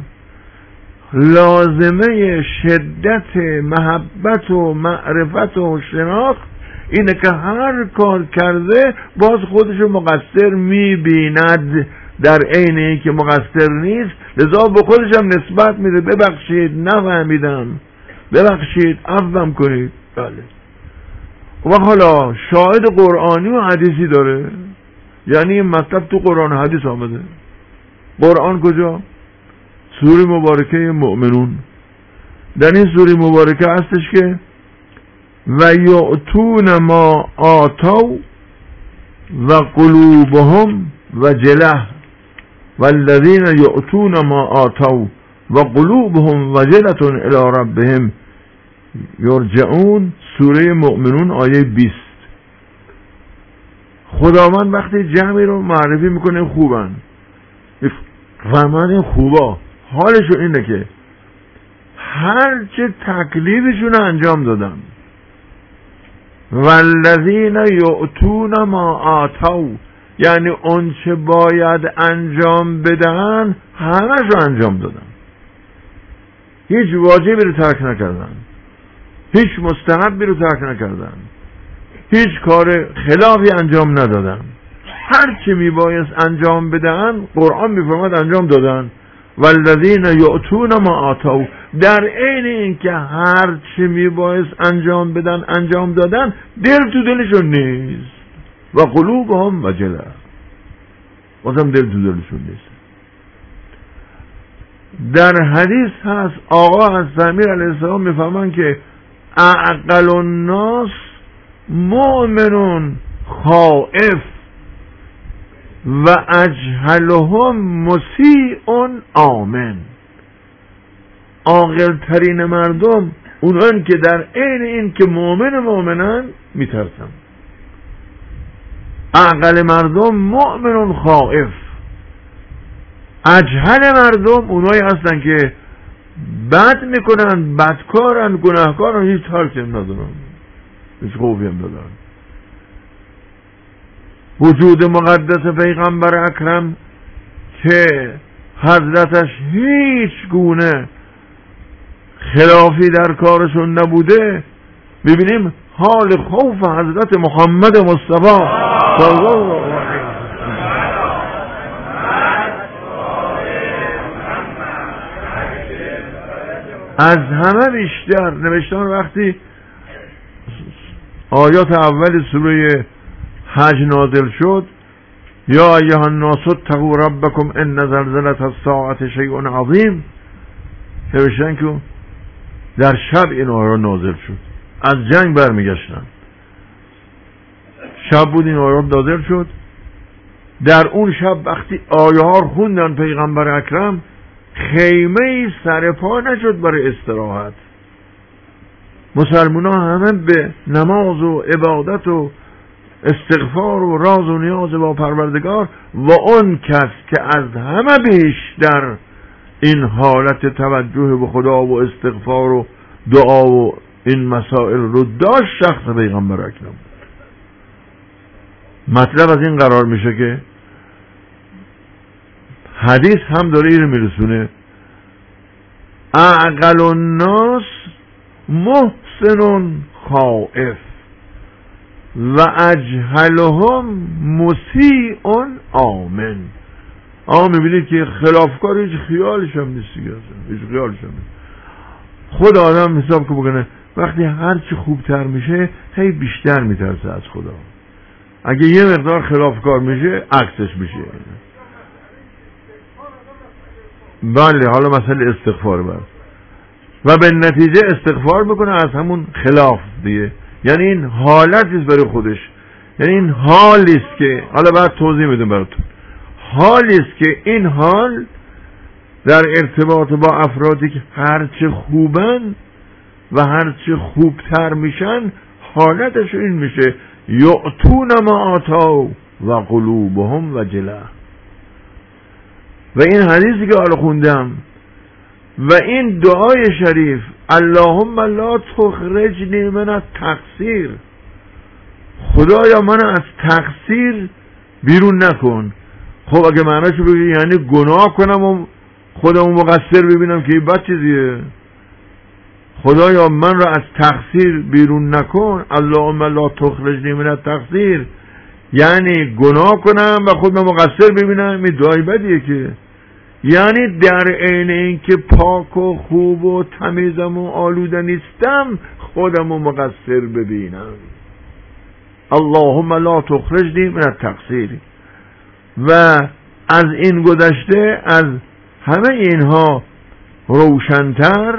لازمه شدت محبت و معرفت و شناخت اینه که هر کار کرده باز خودشو مقصر میبیند، در عین این که مقصر نیست لذا به خودش هم نسبت میده، ببخشید نفهمیدم، ببخشید عفوم کنید. بله. و حالا شاهد قرآنی و حدیثی داره، یعنی این مطلب تو قرآن و حدیث آمده. قرآن کجا؟ سوره مبارکه مؤمنون. در این سوره مبارکه هستش که و یعطون ما آتوا و قلوبهم وجله والذین یؤتون ما آتوا و قلوبهم وجلة الی ربهم یرجعون، سوره مؤمنون آیه بیست. خداوند وقتی جمعی رو معرفی میکنه خوبن، فرمان این خوبا حالشون اینه که هر چه تکلیفشون انجام دادن، والذین یؤتون ما آتوا، یعنی اون چه باید انجام بدن همش رو انجام دادن، هیچ واجبی رو ترک نکردن، هیچ مستحبی رو ترک نکردن، هیچ کار خلافی انجام ندادن، هر چی میبایست انجام بدن قرآن میفرماد انجام دادن. والذین یؤتون ما آتوا، در عین این که هر چی میبایست انجام بدن انجام دادن، دل تو دلشون نیست. و قلوبهم وجله، بازم دل تو دلشون نیست. در حدیث هست آقا حضرت امیر علیه السلام میفهمن که اعقل الناس مؤمنون خائف و اجهلهم مسیء آمن. عاقل ترین مردم اونان که در عین این که مؤمن مؤمنن میترسن. اعقل مردم مؤمنون خائف، اجهل مردم اونایی هستن که بد میکنن، بدکارن، گناهکارن، هیچ ترسی هم ندارن، هیچ خوفی هم ندارن. وجود مقدس پیغمبر اکرم که حضرتش هیچ گونه خلافی در کارشون نبوده، ببینیم حال خوف حضرت محمد مصطفی صلی الله علیه و از همه بیشتر نوشتن وقتی آیات اول سوره حج نازل شد، یا ایها الناس اتقوا ربکم ان زلزلة الساعة شیء عظیم، نوشتن که در شب این آیات نازل شد، از جنگ برمیگشتن، شب بود این آیات نازل شد. در اون شب وقتی آیه ها خوندن پیغمبر اکرم، خیمه ای سر پا نشد برای استراحت. مسلمان ها همه به نماز و عبادت و استغفار و راز و نیاز با پروردگار، و اون کس که از همه بیشتر این حالت توجه به خدا و استغفار و دعا و این مسائل رو داشت، شخص پیغمبر اکرم. مطلب از این قرار میشه که حدیث هم داره این رو میرسونه، اعقل الناس محسن خائف و اجهلهم مسیء آمن. آقا میبینید که خلافکار هیچ خیالش هم نیست دیگه، هیچ خیالش هم نیست. خود آدم حساب که بکنه وقتی هرچی خوبتر میشه خیلی بیشتر میترسه از خدا، اگه یه مقدار خلافکار میشه عکسش میشه. بله، حالا مسئله استغفار بر و به نتیجه استغفار میکنه از همون خلاف دیگه. یعنی این حالتیست برای خودش، یعنی این حالیست که حالا بعد توضیح میدم براتون، حالیست که این حال در ارتباط با افرادی که هرچه خوبن و هرچه خوبتر میشن حالتش این میشه، یؤتون ما آتوا و قلوبهم وجله. و این حدیثی که حالا خوندم و این دعای شریف، اللهم لا تخرجنی من التقصیر، خدایا من از تقصیر بیرون نکن. خب اگه معنیشو بگی یعنی گناه کنم و خودمو مقصر ببینم که این بد چیزیه. خدایا من را از تقصیر بیرون نکن، اللهم لا تخرجنی من التقصیر، یعنی گناه کنم و خودم مقصر ببینم، این دعای بدیه که، یعنی در عین این که پاک و خوب و تمیزم و آلوده نیستم خودم مقصر ببینم. اللهم لا تخرجنی من التقصیر. و از این گذشته از همه اینها روشن‌تر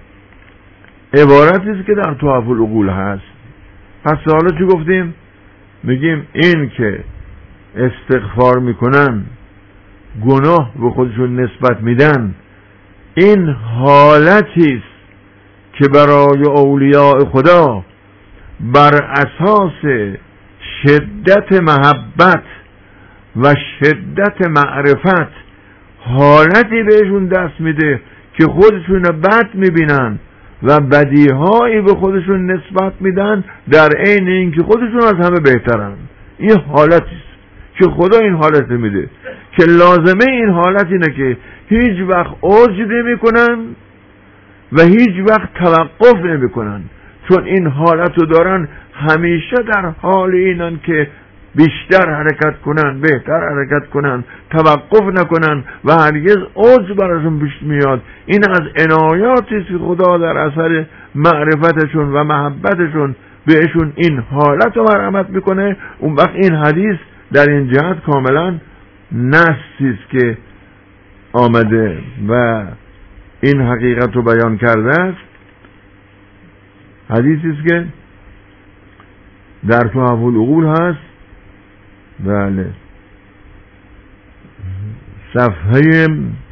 عبارتی است که در تحف العقول هست. پس حالا چی گفتیم؟ میگیم این که استغفار میکنن، گناه به خودشون نسبت میدن، این حالتی است که برای اولیاء خدا بر اساس شدت محبت و شدت معرفت حالتی بهشون دست میده که خودشون بد میبینن و بدیهایی به خودشون نسبت میدن، در عین اینکه خودشون از همه بهترن. این حالتی است که خدا این حالت میده که لازمه این حالت اینه که هیچ وقت عجب نمیکنن و هیچ وقت توقف نمیکنن، چون این حالت رو دارن، همیشه در حال اینن که بیشتر حرکت کنن، بهتر حرکت کنن، توقف نکنن و هرگز عجب براشون پیش میاد. این از عنایاتی است که خدا در اثر معرفتشون و محبتشون بهشون این حالت رو مرحمت میکنه. اون وقت این حدیث در این جهت کاملا نصی است که آمده و این حقیقت رو بیان کرده است. حدیثی است که در تحف العقول هست، بله، صفحه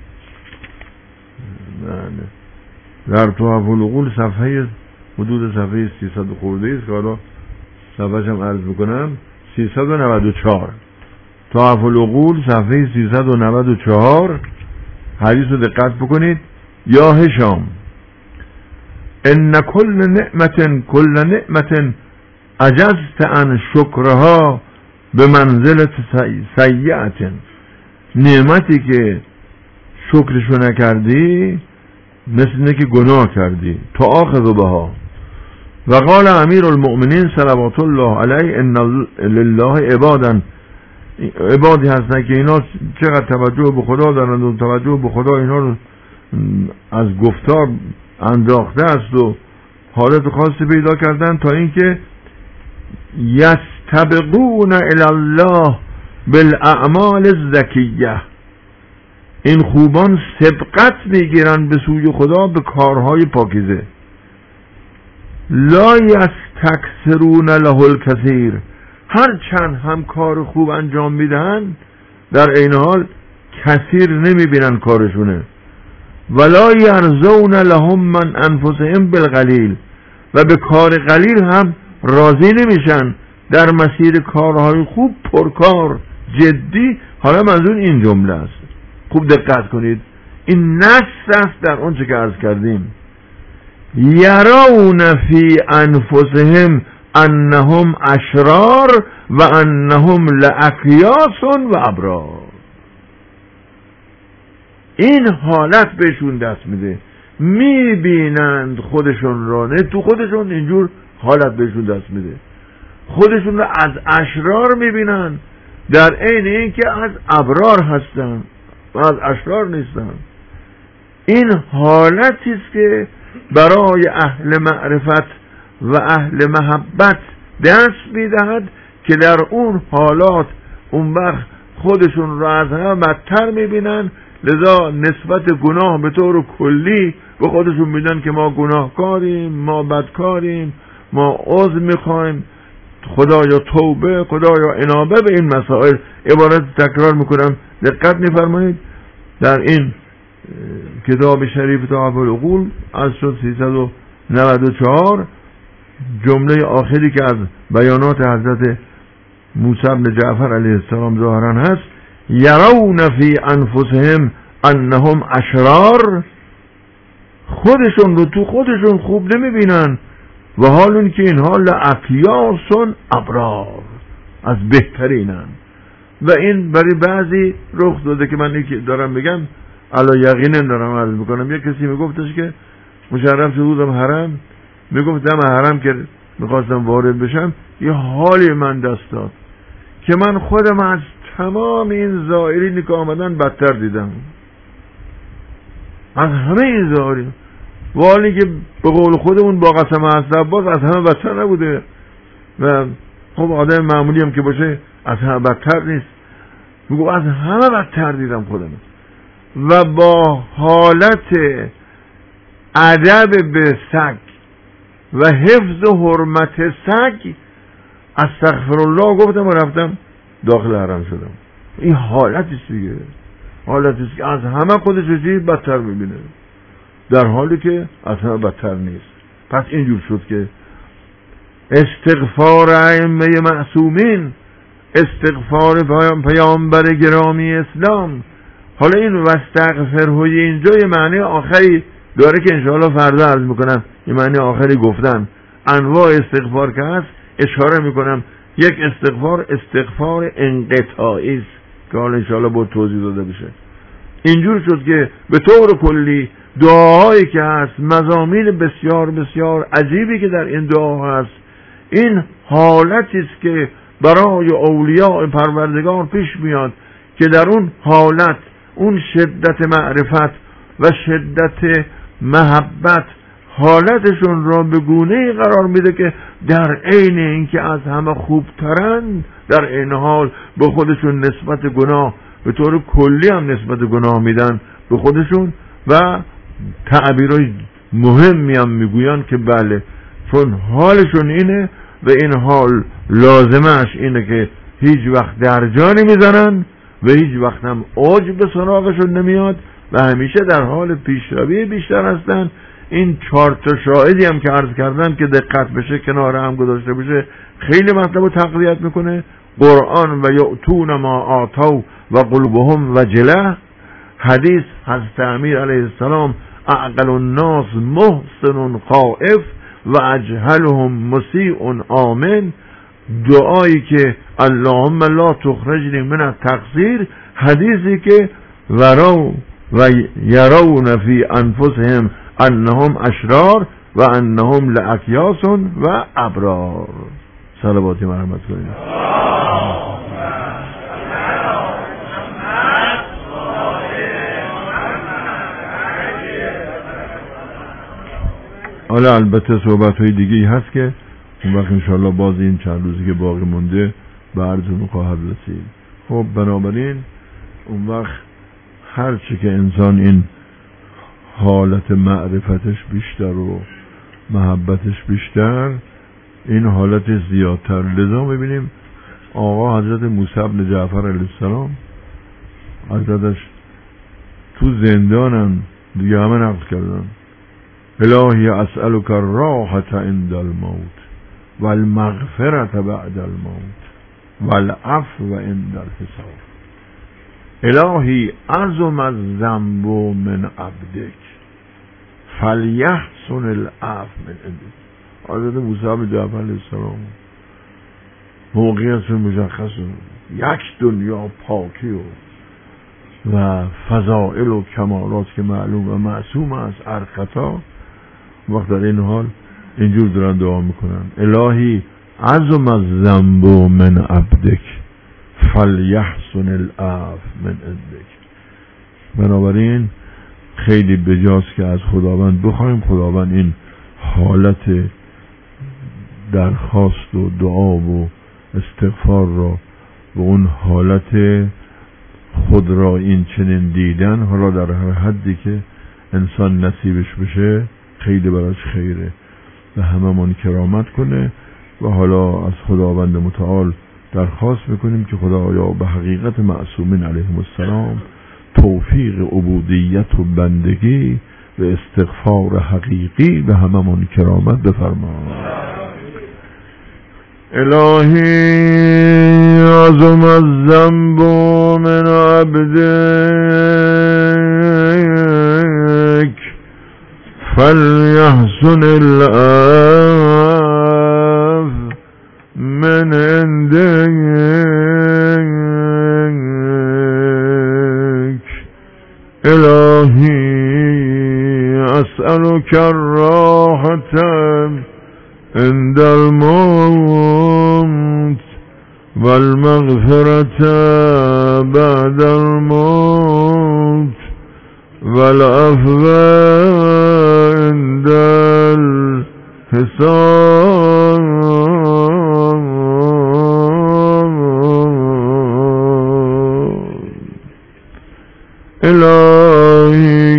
بله در تحف العقول صفحه حدود صفحه سیصد خورده است که حالا صفحه‌ش هم عرض میکنم، سیصد و نود و چهار. تحف العقول صفحه سیصد و نود و چهار. حدیث رو دقت بکنید. یا هشام ان کل نعمت کل نعمت عجزت عن شکرها به منزلت سیئت، نعمتی که شکرشو نکردی مثل اینه که گناه کردی. تا آخذ بها. و قال امیر المؤمنین صلوات الله علیه ان لله عبادا، عبادی هستن که اینا چقدر توجه به خدا دارند و توجه به خدا اینا رو از گفتار انداخته است و حالت خاصی پیدا کردن تا اینکه یستبقون الی الله بالاعمال الزکیه، این خوبان سبقت میگیرن به سوی خدا به کارهای پاکیزه. لا یستکثرون له الکثیر، هر چند هم کار خوب انجام میدن در این حال کثیر نمیبینن کارشونه. ولا یرضون لهم من انفسهم بالقلیل، و به کار قلیل هم راضی نمیشن، در مسیر کارهای خوب پرکار جدی. حالا منظور این جمله است، خوب دقت کنید، این نص است در اون چه که عرض کردیم. یرون فی انفسهم انهم اشرار و انهم لاکیاس و ابرار، این حالت بهشون دست میده، میبینند خودشون را، نه تو خودشون اینجور حالت بهشون دست میده، خودشون را از اشرار میبینن در عین این که از ابرار هستن و از اشرار نیستن. این حالتی است که برای اهل معرفت و اهل محبت دست میدهد که در اون حالات اون وقت خودشون را از همه بدتر میبینن، لذا نسبت گناه به طور کلی به خودشون میدن که ما گناهکاریم، ما بدکاریم، ما عذر میخوایم، خدایا توبه، خدایا انابه به این مسائل. عبارت تکرار میکنم، دقت میفرمایید. در این کتاب شریف تحف العقول از شد سیصد و نود و چهار، جمله آخری که از بیانات حضرت موسی بن جعفر علیه السلام ظاهرا هست، یرون فی انفسهم انهم اشرار، خودشون رو تو خودشون خوب نمیبینن و حال اون که اینها لاکیاسون ابرار، از بهترینن. و این برای بعضی رخ داده که من اینکه دارم میگم علا یقینن دارم عرض میکنم. یک کسی میگفتش که مشرف شده بودم حرم، میگفت دم حرم که میخواستم وارد بشم یه حالی من دست داد که من خودم از تمام این زائرینی که آمدن بدتر دیدم، از همه این زائرین، والی که به قول خودمون با قسم حضرت عباس از همه بدتر نبوده و خب آدم معمولی هم که باشه از همه بدتر نیست، میگو از همه بدتر دیدم خودم. و با حالت ادب به سگ و حفظ حرمت سگ استغفرالله گفتم و رفتم داخل حرم شدم. این حالتی است دیگه، حالتی است که از همه خودش چیزی بدتر میبینه، در حالی که از همه بدتر نیست. پس اینجور شد که استغفار ائمه معصومین، استغفار پیامبر گرامی اسلام. حالا این واستغفرهوی اینجا یه معنی آخری داره که انشاءالله فردا عرض میکنم، یه معنی آخری گفتن. انواع استغفار که هست اشاره میکنم. یک استغفار استغفار انقطاعی است که حالا انشاءالله باید توضیح داده بشه. اینجور شد که به طور کلی دعاهایی که هست، مضامین بسیار بسیار عجیبی که در این دعا هست، این حالتی است که برای اولیاء پروردگار پیش میاد که در اون حالت اون شدت معرفت و شدت محبت حالتشون را به گونه‌ای قرار میده که در عین اینکه از همه خوبترن، در این حال به خودشون نسبت گناه به طور کلی هم نسبت گناه میدن به خودشون و تعبیرای مهمی هم میگوین که بله، چون حالشون اینه و این حال لازمش اینه که هیچ وقت درجا نمیزنن و هیچ وقت هم اوج به سراغشون نمیاد و همیشه در حال پیشروی بیشتر هستن. این چهار تا شاهدی هم که عرض کردن که دقت بشه کنار هم گذاشته بشه خیلی مطلب رو تقویت میکنه. قرآن و یؤتون ما آتوا و قلوبهم وجله. حدیث حضرت امیر علیه السلام اعقل الناس محسن خائف و اجهلهم مسیء آمن. دعایی که اللهم لا تخرجنی من التقصیر، حدیثی که ورو و یرون فی انفسهم انهم اشرار و انهم لاکیاس و ابرار. صلواتی مرحمت کنید. حالا البته صحبت های دیگه هست که اون وقت انشاءالله باز این چند روزی که باقی مونده به عرضون خواهد رسید. خب بنابراین اون وقت هرچی که انسان این حالت معرفتش بیشتر و محبتش بیشتر، این حالت زیادتر. لذا میبینیم آقا حضرت موسی بن جعفر علیه السلام حضرتش تو زندانن دیگه همه نقل کردن الهی اسألک الراحة عند الموت والمغفرة بعد الموت والعفو عند الحساب. الهی عظم الذنب من عبدک فلیحسن العفو من عندک. حضرت موسی بن جعفر علیه السلام موقعیت مشخص، یک دنیا پاکی و و فضائل و کمالات که معلوم و معصوم است از خطا. وقت در این حال اینجور دارن دعا میکنن الهی عظم الذنب من عبدک فلیحسن العفو من عندک. بنابراین خیلی بجاست که از خداوند بخوایم خداوند این حالت درخواست و دعا و استغفار را و اون حالت خود را این چنین دیدن، حالا در هر حدی که انسان نصیبش بشه خیلی براش خیره و همه من کرامت کنه. و حالا از خداوند متعال درخواست میکنیم که خدایا به حقیقت معصومین علیهم السلام توفیق عبودیت و بندگی و استغفار حقیقی به همه من کرامت بفرما. الهی عظم الذنب من عبدک فلیحسن العفو من عندک. الهی اسألک الراحة عند الموت والمغفرة بعد الموت والعفو عند الحساب. الهی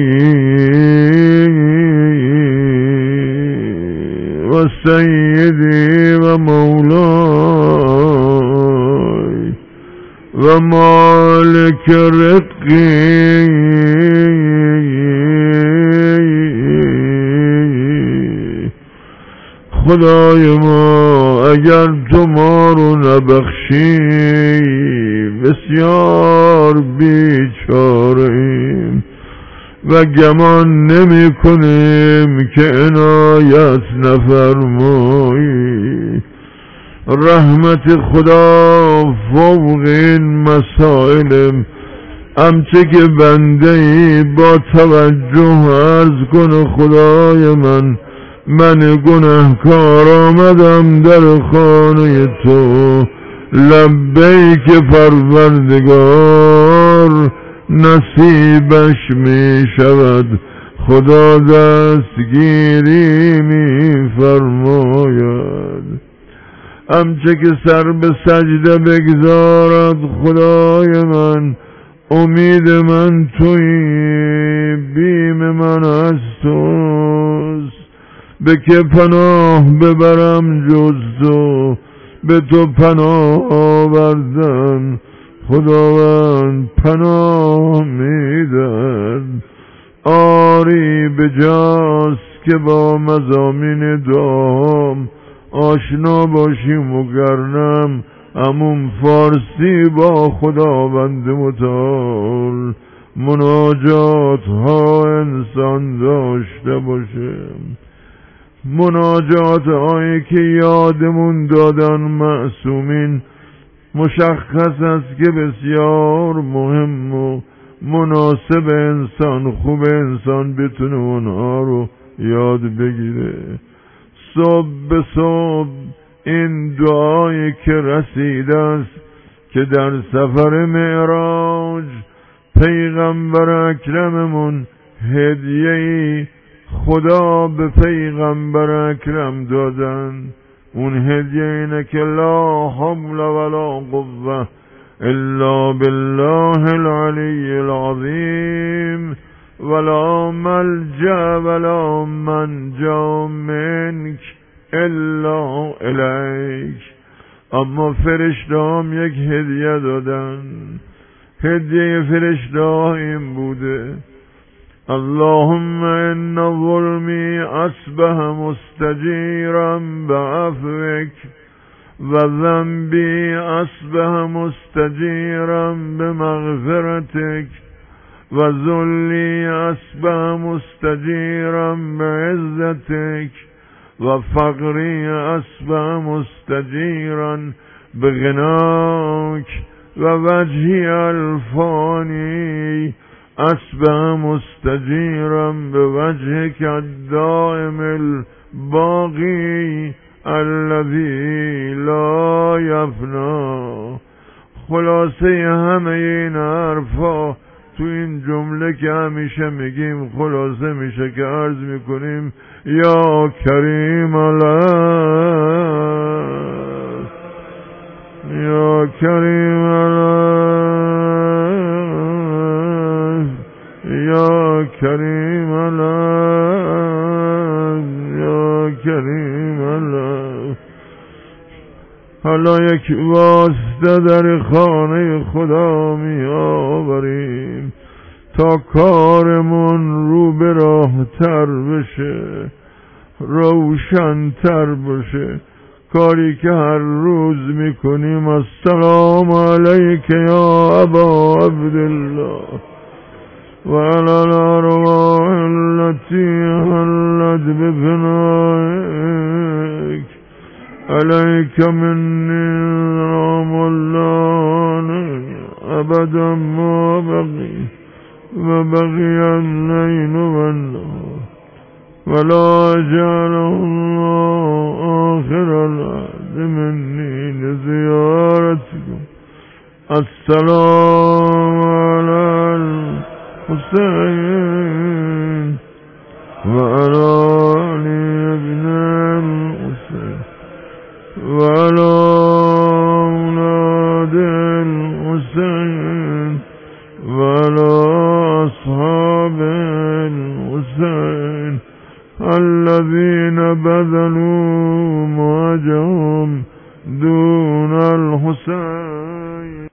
و سیدی و مولا و مالک رزقی خدای ما اگر تو ما رو نبخشی بسیار بیچاره‌ایم و گمان نمی کنیم که عنایت نفرمایی. رحمت خدا فوق این مسائل، همچه که بنده ای با توجه عرض کنه خدای من من گناهکار آمدم در خانه تو، لبیک پروردگار نصیبش می شود، خدا دستگیری می فرماید. همچه که سر به سجده بگذارد خدای من امید من تویی، بیم من از توست، به که پناه ببرم جز تو، به تو پناه آوردن خداوند پناه میدن. آری بجاست که با مضامین دعام آشنا باشیم و گرنم همون فارسی با خداوند متعال مناجات ها انسان داشته باشه، مناجات هایی که یادمون دادن معصومین مشخص است که بسیار مهم و مناسب انسان، خوب انسان بتونه اونها رو یاد بگیره. صبح به صبح این دعایی که رسیده است که در سفر معراج پیغمبر اکرممون هدیه‌ای خدا به پیغمبر اکرم دادن، اون هدیه اینه که لا حول ولا قوة الا بالله العلی العظیم ولا ملجأ ولا منجا منک الا الیک. اما فرشته هم یک هدیه دادن، هدیه فرشته این بوده اللهم ان ظلمی اصبح مستجیرا بعفوک و ذنبی اصبح مستجیرا بمغفرتک و ذلی اصبح مستجیرا بعزتک و فقری اصبح مستجیرا بغناک و وجهی الفانی اصبح مستجیرا بوجهک الدائم الباقی الذی لا یفنا. خلاصه همه این حرفا تو این جمله که همیشه میگیم خلاصه میشه که عرض میکنیم یا کریم الله، یا کریم الله، یا کریم الله، یا کریم الله. حالا یک واسطه در خانه خدا می آوریم تا کارمون رو به راه تر بشه، روشن تر بشه. کاری که هر روز میکنیم السلام علیک یا ابا عبدالله و علی الارواح التي حلت بفنائک علیک منی رحم الله ابدا ما بقی و بقی الليل والنهار ولا جعل الله آخر العهد مني لزيارتكم. السلام على الحسين وعلى علي بن الحسين وعلى أولاد الحسين وعلى أصحاب الحسين الذين بذلوا مواجههم دون الحسين.